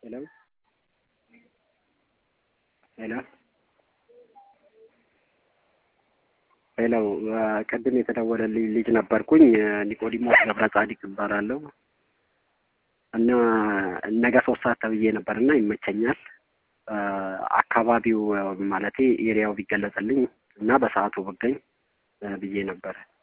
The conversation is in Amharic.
ሄሎ ሄሎ ሄሎ ቅድም የተደወለልኝ ልጅ ነበርኩኝ ኒቆዲሞስ ገብረ ጻዲቅ እባላለሁ እና ነገ 3 ሰዓት ተብዬ ነበርና ይመቸኛል አካባቢው ማለቴ ኤሪያው ቢገለጽልኝ እና በሰዓቱ ብገኝ ብዬ ነበር